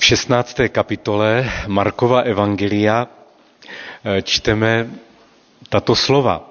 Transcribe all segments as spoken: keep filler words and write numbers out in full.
V šestnácté kapitole Markova evangelia čteme tato slova.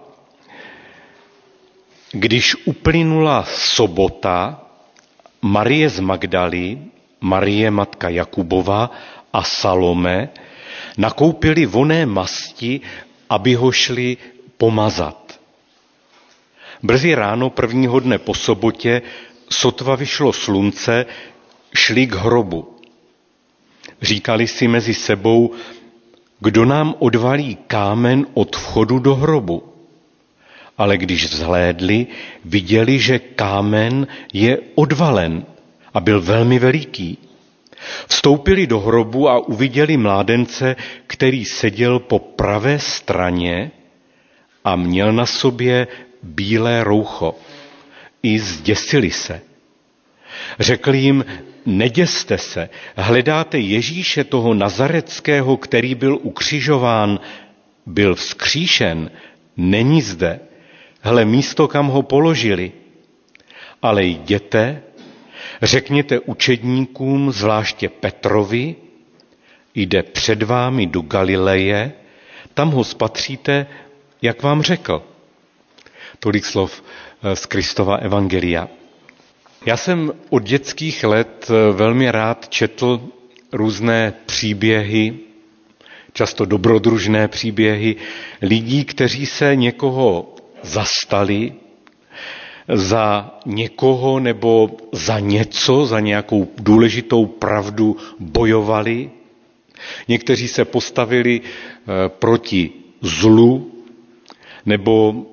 Když uplynula sobota, Marie z Magdaly, Marie matka Jakubova a Salome nakoupili vonné masti, aby ho šli pomazat. Brzy ráno prvního dne po sobotě, sotva vyšlo slunce, šli k hrobu. Říkali si mezi sebou, kdo nám odvalí kámen od vchodu do hrobu. Ale když vzhlédli, viděli, že kámen je odvalen a byl velmi veliký. Vstoupili do hrobu a uviděli mládence, který seděl po pravé straně a měl na sobě bílé roucho. I zděsili se. Řekl jim, neděste se, hledáte Ježíše toho Nazareckého, který byl ukřižován, byl vzkříšen, není zde. Hle místo, kam ho položili. Ale jděte, řekněte učedníkům, zvláště Petrovi, jde před vámi do Galileje, tam ho spatříte, jak vám řekl. Tolik slov z Kristova evangelia. Já jsem od dětských let velmi rád četl různé příběhy, často dobrodružné příběhy lidí, kteří se někoho zastali, za někoho nebo za něco, za nějakou důležitou pravdu bojovali. Někteří se postavili proti zlu nebo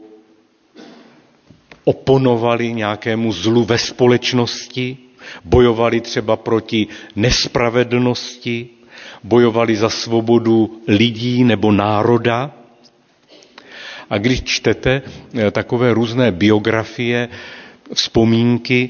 oponovali nějakému zlu ve společnosti, bojovali třeba proti nespravedlnosti, bojovali za svobodu lidí nebo národa. A když čtete takové různé biografie, vzpomínky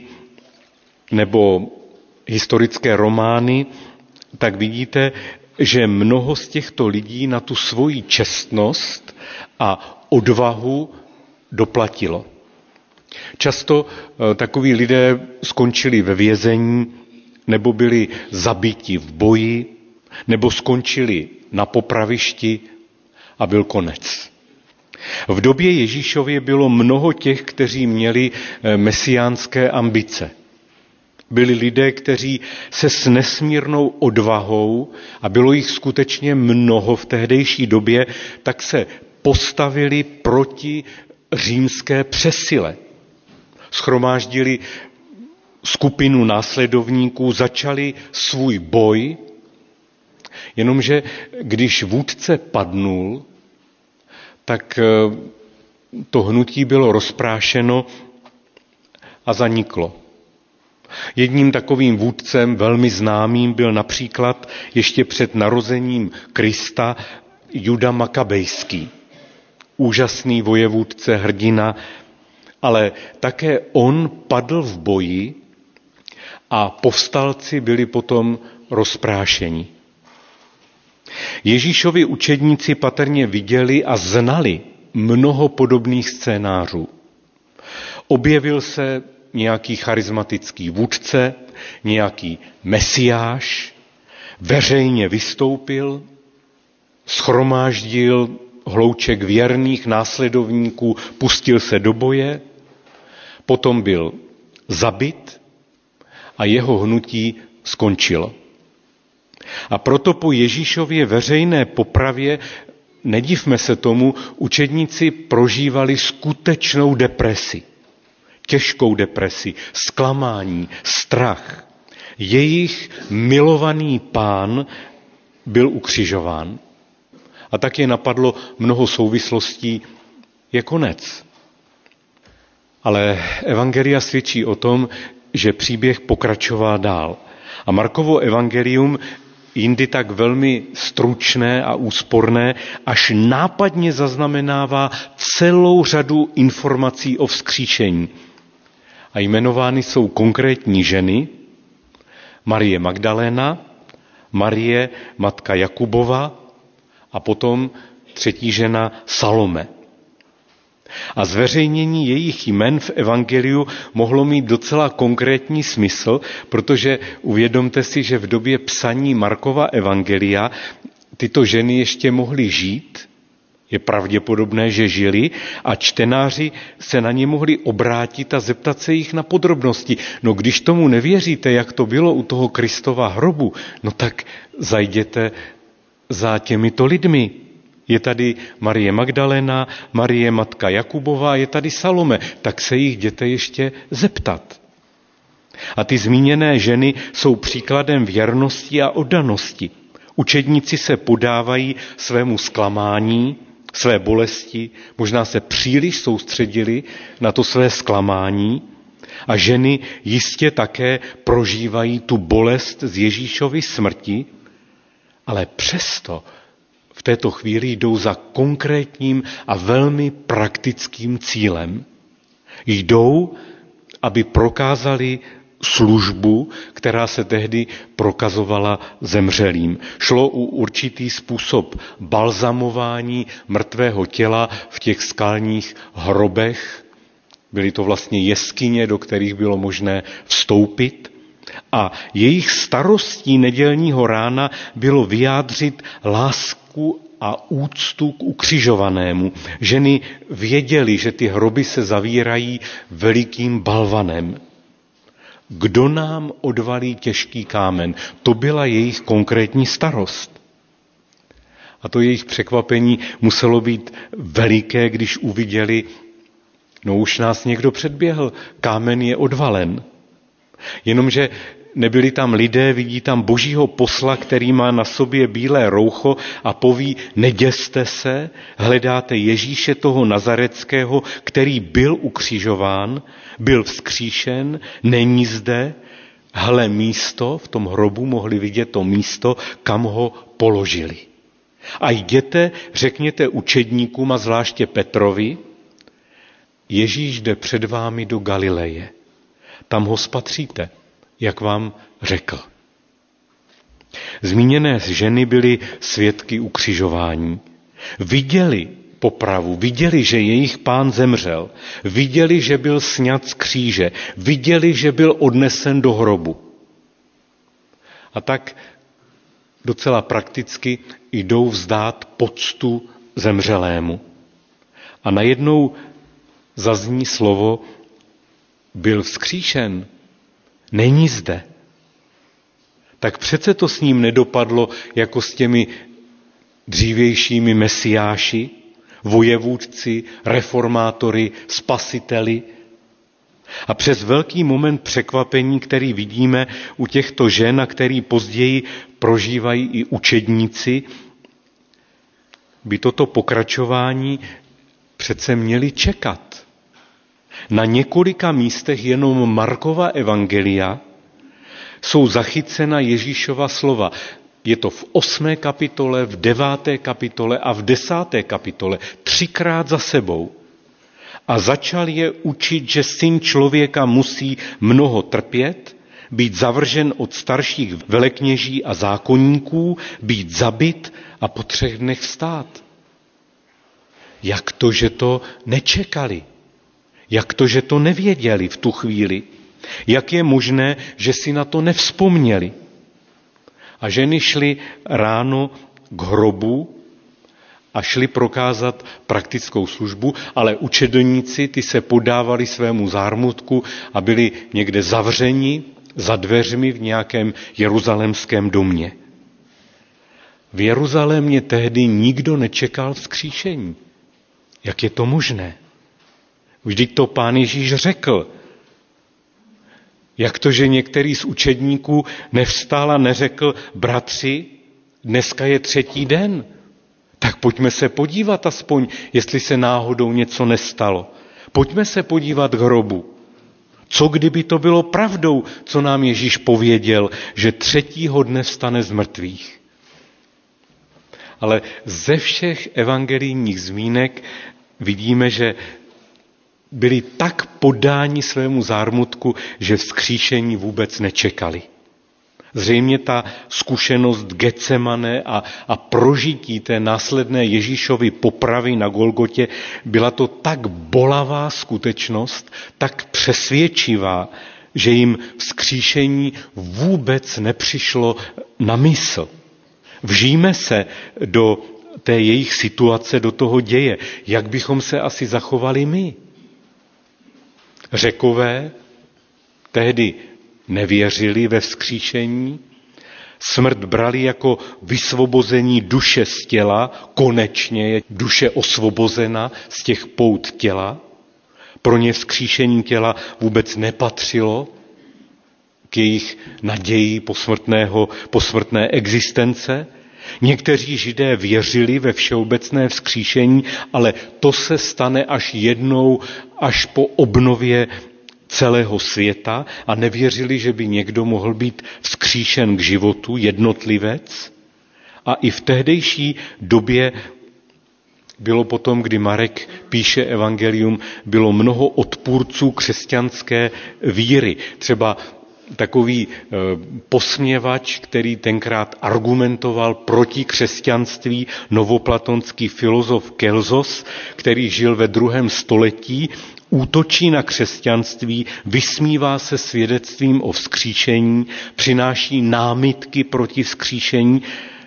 nebo historické romány, tak vidíte, že mnoho z těchto lidí na tu svoji čestnost a odvahu doplatilo. Často takoví lidé skončili ve vězení, nebo byli zabiti v boji, nebo skončili na popravišti a byl konec. V době Ježíšově bylo mnoho těch, kteří měli mesiánské ambice. Byli lidé, kteří se s nesmírnou odvahou, a bylo jich skutečně mnoho v tehdejší době, tak se postavili proti římské přesile. Shromáždili skupinu následovníků, začali svůj boj, jenomže když vůdce padnul, tak to hnutí bylo rozprášeno a zaniklo. Jedním takovým vůdcem, velmi známým, byl například ještě před narozením Krista Juda Makabejský. Úžasný vojevůdce, hrdina, ale také on padl v boji a povstalci byli potom rozprášeni. Ježíšovi učedníci patrně viděli a znali mnoho podobných scénářů. Objevil se nějaký charismatický vůdce, nějaký mesiáš, veřejně vystoupil, shromáždil hlouček věrných následovníků, pustil se do boje, potom byl zabit a jeho hnutí skončilo. A proto po Ježíšově veřejné popravě, nedivme se tomu, učedníci prožívali skutečnou depresi. Těžkou depresi, zklamání, strach. Jejich milovaný Pán byl ukřižován. A tak je napadlo mnoho souvislostí, je konec. Ale evangelia svědčí o tom, že příběh pokračoval dál. A Markovo evangelium, jindy tak velmi stručné a úsporné, až nápadně zaznamenává celou řadu informací o vzkříšení. A jmenovány jsou konkrétní ženy, Marie Magdaléna, Marie matka Jakubova a potom třetí žena Salome. A zveřejnění jejich jmen v evangeliu mohlo mít docela konkrétní smysl, protože uvědomte si, že v době psaní Markova evangelia tyto ženy ještě mohly žít, je pravděpodobné, že žili, a čtenáři se na ně mohli obrátit a zeptat se jich na podrobnosti. No když tomu nevěříte, jak to bylo u toho Kristova hrobu, no tak zajděte za těmito lidmi. Je tady Marie Magdalena, Marie matka Jakubová, je tady Salome, tak se jich jděte ještě zeptat. A ty zmíněné ženy jsou příkladem věrnosti a oddanosti. Učedníci se podávají svému zklamání, své bolesti, možná se příliš soustředili na to své zklamání a ženy jistě také prožívají tu bolest z Ježíšovy smrti, ale přesto v této chvíli jdou za konkrétním a velmi praktickým cílem. Jdou, aby prokázali službu, která se tehdy prokazovala zemřelým. Šlo o určitý způsob balzamování mrtvého těla v těch skalních hrobech. Byly to vlastně jeskyně, do kterých bylo možné vstoupit. A jejich starostí nedělního rána bylo vyjádřit lásku a úctu k ukřižovanému. Ženy věděly, že ty hroby se zavírají velikým balvanem. Kdo nám odvalí těžký kámen? To byla jejich konkrétní starost. A to jejich překvapení muselo být veliké, když uviděli, no už nás někdo předběhl, kámen je odvalen. Jenomže nebyli tam lidé, vidí tam božího posla, který má na sobě bílé roucho a poví, neděste se, hledáte Ježíše toho Nazareckého, který byl ukřižován, byl vzkříšen, není zde, hle místo, v tom hrobu mohli vidět to místo, kam ho položili. A jděte, řekněte učedníkům a zvláště Petrovi, Ježíš jde před vámi do Galileje. Tam ho spatříte, jak vám řekl. Zmíněné ženy byly svědky ukřižování. Viděli popravu, viděli, že jejich pán zemřel, viděli, že byl sňat z kříže, viděli, že byl odnesen do hrobu. A tak docela prakticky jdou vzdát poctu zemřelému. A najednou zazní slovo, byl vzkříšen, není zde. Tak přece to s ním nedopadlo jako s těmi dřívějšími mesiáši, vojevůdci, reformátory, spasiteli. A přes velký moment překvapení, který vidíme u těchto žen a který později prožívají i učedníci, by toto pokračování přece měli čekat. Na několika místech jenom Markova evangelia jsou zachycena Ježíšova slova. Je to v osmé kapitole, v deváté kapitole a v desáté kapitole. Třikrát za sebou. A začal je učit, že syn člověka musí mnoho trpět, být zavržen od starších velekněží a zákonníků, být zabit a po třech dnech vstát. Jak to, že to nečekali? Jak to, že to nevěděli v tu chvíli? Jak je možné, že si na to nevzpomněli? A ženy šly ráno k hrobu a šli prokázat praktickou službu, ale učedníci ty se podávali svému zármutku a byli někde zavřeni za dveřmi v nějakém jeruzalémském domě. V Jeruzalémě tehdy nikdo nečekal vzkříšení. Jak je to možné? Vždyť to Pán Ježíš řekl. Jak to, že některý z učedníků nevstál a neřekl, bratři, dneska je třetí den, tak pojďme se podívat aspoň, jestli se náhodou něco nestalo. Pojďme se podívat k hrobu. Co kdyby to bylo pravdou, co nám Ježíš pověděl, že třetího dne vstane z mrtvých? Ale ze všech evangelijních zmínek vidíme, že byli tak podáni svému zármutku, že vzkříšení vůbec nečekali. Zřejmě ta zkušenost Getsemane a, a prožití té následné Ježíšovy popravy na Golgotě byla to tak bolavá skutečnost, tak přesvědčivá, že jim vzkříšení vůbec nepřišlo na mysl. Vžijme se do té jejich situace, do toho děje, jak bychom se asi zachovali my. Řekové tehdy nevěřili ve vzkříšení, smrt brali jako vysvobození duše z těla, konečně je duše osvobozena z těch pout těla. Pro ně vzkříšení těla vůbec nepatřilo k jejich naději posmrtného, posmrtné existence. Někteří Židé věřili ve všeobecné vzkříšení, ale to se stane až jednou, až po obnově celého světa a nevěřili, že by někdo mohl být vzkříšen k životu, jednotlivec. A i v tehdejší době bylo potom, kdy Marek píše evangelium, bylo mnoho odpůrců křesťanské víry. Třeba takový e, posměvač, který tenkrát argumentoval proti křesťanství, novoplatonský filozof Kelzos, který žil ve druhém století, útočí na křesťanství, vysmívá se svědectvím o vzkříšení, přináší námitky proti vzkříšení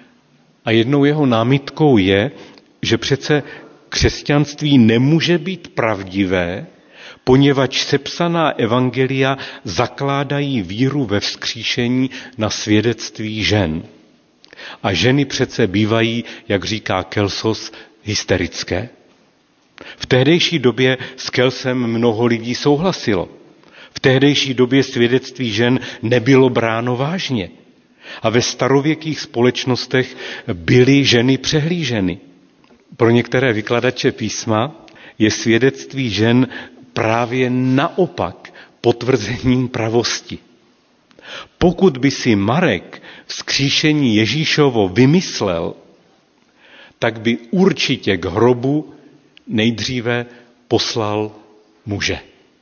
a jednou jeho námitkou je, že přece křesťanství nemůže být pravdivé, poněvadž sepsaná evangelia zakládají víru ve vzkříšení na svědectví žen. A ženy přece bývají, jak říká Kelsos, hysterické. V tehdejší době s Kelsem mnoho lidí souhlasilo. V tehdejší době svědectví žen nebylo bráno vážně. A ve starověkých společnostech byly ženy přehlíženy. Pro některé vykladače písma je svědectví žen právě naopak potvrzením pravosti. Pokud by si Marek vzkříšení Ježíšovo vymyslel, tak by určitě k hrobu nejdříve poslal muže,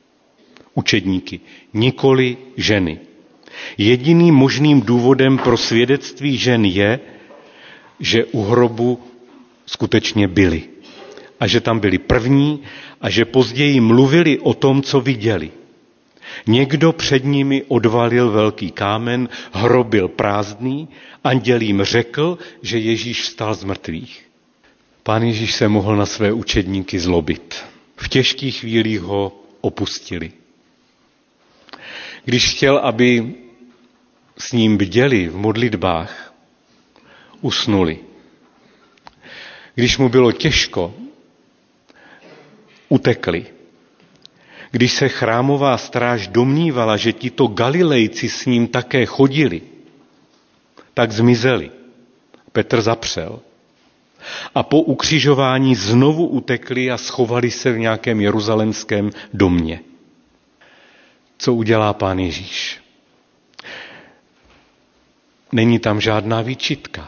učedníky, nikoli ženy. Jediným možným důvodem pro svědectví žen je, že u hrobu skutečně byli. A že tam byli první a že později mluvili o tom, co viděli. Někdo před nimi odvalil velký kámen, hrob byl prázdný, anděl jim řekl, že Ježíš vstal z mrtvých. Pán Ježíš se mohl na své učedníky zlobit. V těžkých chvílích ho opustili. Když chtěl, aby s ním bděli v modlitbách, usnuli. Když mu bylo těžko, utekli. Když se chrámová stráž domnívala, že tito Galilejci s ním také chodili, tak zmizeli. Petr zapřel. A po ukřižování znovu utekli a schovali se v nějakém jeruzalémském domě. Co udělá Pán Ježíš? Není tam žádná výčitka.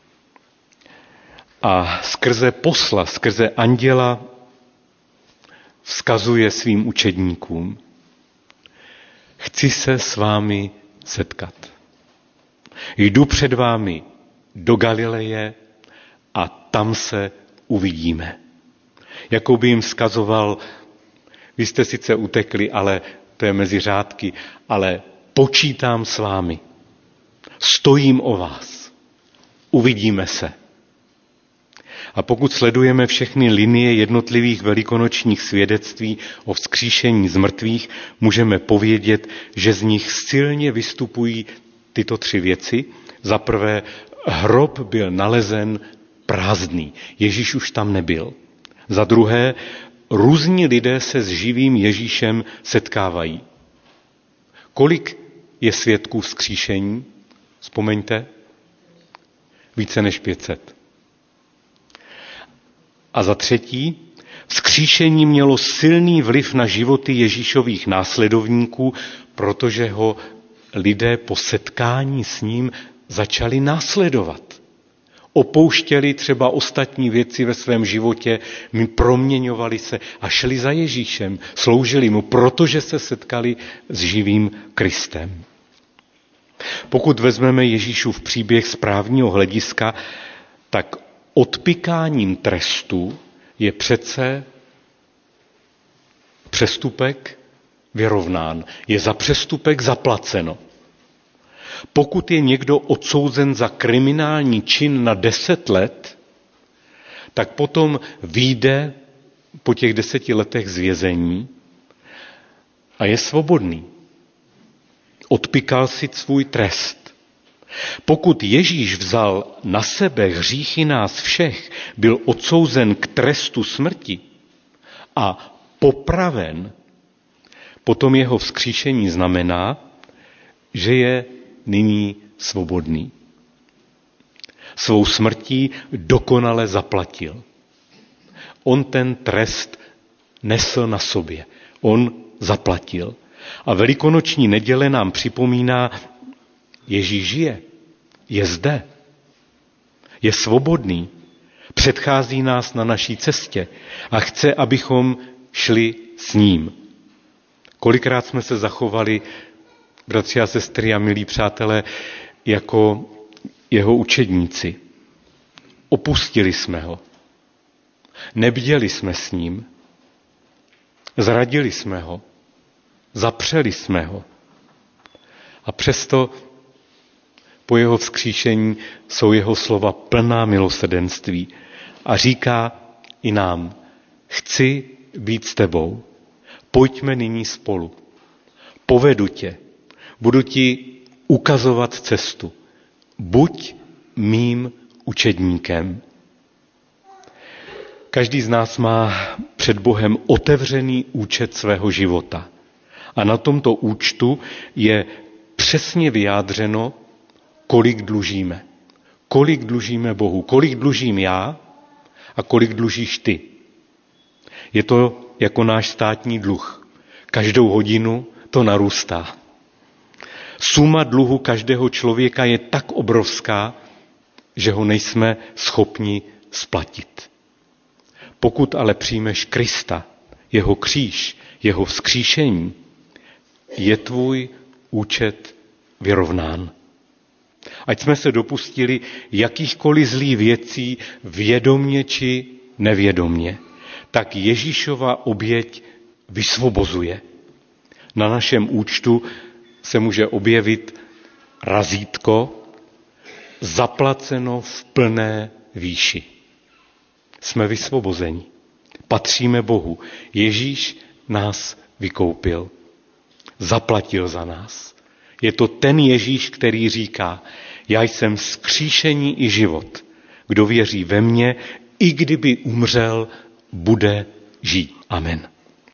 A skrze posla, skrze anděla vzkazuje svým učedníkům: chci se s vámi setkat. Jdu před vámi do Galileje a tam se uvidíme. Jako by jim vzkazoval: vy jste sice utekli, ale to je mezi řádky, ale počítám s vámi. Stojím o vás. Uvidíme se. A pokud sledujeme všechny linie jednotlivých velikonočních svědectví o vzkříšení z mrtvých, můžeme povědět, že z nich silně vystupují tyto tři věci. Za prvé, hrob byl nalezen prázdný. Ježíš už tam nebyl. Za druhé, různí lidé se s živým Ježíšem setkávají. Kolik je svědků vzkříšení? Vzpomeňte. Více než pět set. A za třetí, vzkříšení mělo silný vliv na životy Ježíšových následovníků, protože ho lidé po setkání s ním začali následovat. Opouštěli třeba ostatní věci ve svém životě, proměňovali se a šli za Ježíšem, sloužili mu, protože se setkali s živým Kristem. Pokud vezmeme Ježíšův příběh z právního hlediska, tak odpikáním trestu je přece přestupek vyrovnán. Je za přestupek zaplaceno. Pokud je někdo odsouzen za kriminální čin na deset let, tak potom vyjde po těch deseti letech z vězení a je svobodný. Odpykal si svůj trest. Pokud Ježíš vzal na sebe hříchy nás všech, byl odsouzen k trestu smrti a popraven, potom jeho vzkříšení znamená, že je nyní svobodný. Svou smrtí dokonale zaplatil. On ten trest nesl na sobě. On zaplatil. A velikonoční neděle nám připomíná, Ježíš žije, je zde, je svobodný, předchází nás na naší cestě a chce, abychom šli s ním. Kolikrát jsme se zachovali, bratři a sestry a milí přátelé, jako jeho učedníci. Opustili jsme ho. Nebděli jsme s ním. Zradili jsme ho. Zapřeli jsme ho. A přesto po jeho vzkříšení jsou jeho slova plná milosrdenství a říká i nám, chci být s tebou, pojďme nyní spolu, povedu tě, budu ti ukazovat cestu, buď mým učedníkem. Každý z nás má před Bohem otevřený účet svého života. A na tomto účtu je přesně vyjádřeno, kolik dlužíme. Kolik dlužíme Bohu, kolik dlužím já a kolik dlužíš ty. Je to jako náš státní dluh. Každou hodinu to narůstá. Suma dluhu každého člověka je tak obrovská, že ho nejsme schopni splatit. Pokud ale přijmeš Krista, jeho kříž, jeho vzkříšení, je tvůj účet vyrovnán. Ať jsme se dopustili jakýchkoliv zlých věcí vědomně či nevědomně, tak Ježíšova oběť vysvobozuje. Na našem účtu se může objevit razítko zaplaceno v plné výši. Jsme vysvobozeni. Patříme Bohu. Ježíš nás vykoupil. Zaplatil za nás. Je to ten Ježíš, který říká, já jsem vzkříšení i život. Kdo věří ve mně, i kdyby umřel, bude žít. Amen.